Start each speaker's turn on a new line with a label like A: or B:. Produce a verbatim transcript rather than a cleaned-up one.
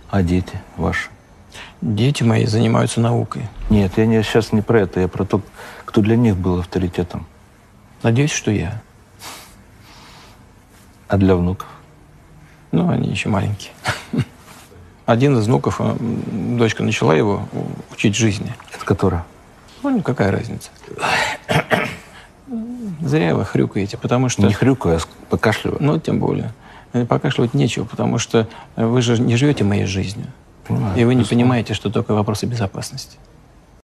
A: А дети ваши?
B: Дети мои занимаются наукой.
A: Нет, я не, сейчас не про это, я про то, кто для них был авторитетом.
B: Надеюсь, что я.
A: А для внуков?
B: Ну, они еще маленькие. Один из внуков, дочка начала его учить жизни.
A: Это которая?
B: Ну, какая разница? Зря вы хрюкаете, потому что...
A: Не хрюкаю, а покашливаю.
B: Ну, тем более. Покашливать нечего, потому что вы же не живете моей жизнью.
A: Понимаю,
B: и вы не
A: просто...
B: понимаете, что такое вопросы безопасности.